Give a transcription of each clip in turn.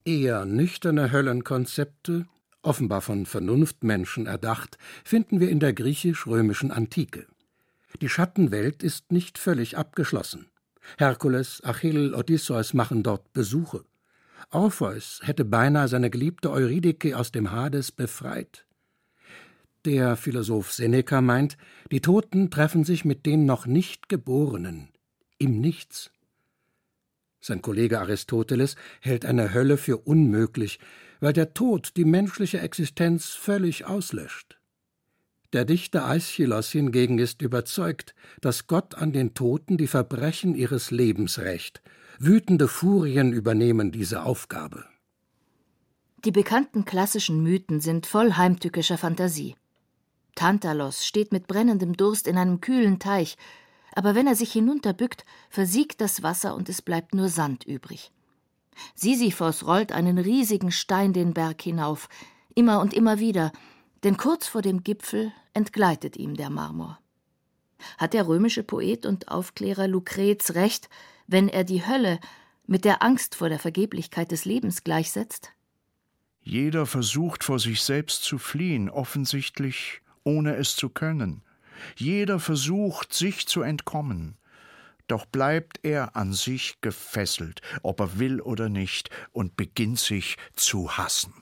Eher nüchterne Höllenkonzepte, offenbar von Vernunftmenschen erdacht, finden wir in der griechisch-römischen Antike. Die Schattenwelt ist nicht völlig abgeschlossen. Herkules, Achill, Odysseus machen dort Besuche. Orpheus hätte beinahe seine geliebte Eurydike aus dem Hades befreit. Der Philosoph Seneca meint, die Toten treffen sich mit den noch nicht Geborenen, im Nichts. Sein Kollege Aristoteles hält eine Hölle für unmöglich, weil der Tod die menschliche Existenz völlig auslöscht. Der Dichter Aeschylos hingegen ist überzeugt, dass Gott an den Toten die Verbrechen ihres Lebens rächt. Wütende Furien übernehmen diese Aufgabe. Die bekannten klassischen Mythen sind voll heimtückischer Fantasie. Tantalos steht mit brennendem Durst in einem kühlen Teich, aber wenn er sich hinunterbückt, versiegt das Wasser und es bleibt nur Sand übrig. Sisyphos rollt einen riesigen Stein den Berg hinauf, immer und immer wieder, denn kurz vor dem Gipfel entgleitet ihm der Marmor. Hat der römische Poet und Aufklärer Lucrez recht, wenn er die Hölle mit der Angst vor der Vergeblichkeit des Lebens gleichsetzt? Jeder versucht, vor sich selbst zu fliehen, offensichtlich ohne es zu können. Jeder versucht, sich zu entkommen. Doch bleibt er an sich gefesselt, ob er will oder nicht, und beginnt sich zu hassen.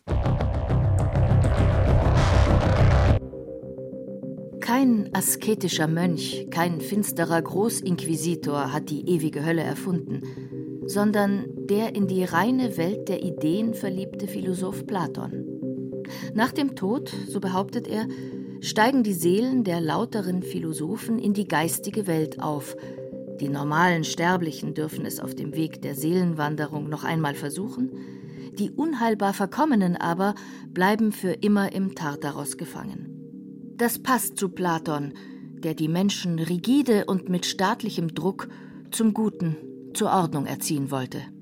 Kein asketischer Mönch, kein finsterer Großinquisitor hat die ewige Hölle erfunden, sondern der in die reine Welt der Ideen verliebte Philosoph Platon. Nach dem Tod, so behauptet er, steigen die Seelen der lauteren Philosophen in die geistige Welt auf. Die normalen Sterblichen dürfen es auf dem Weg der Seelenwanderung noch einmal versuchen, die unheilbar Verkommenen aber bleiben für immer im Tartaros gefangen. Das passt zu Platon, der die Menschen rigide und mit staatlichem Druck zum Guten, zur Ordnung erziehen wollte.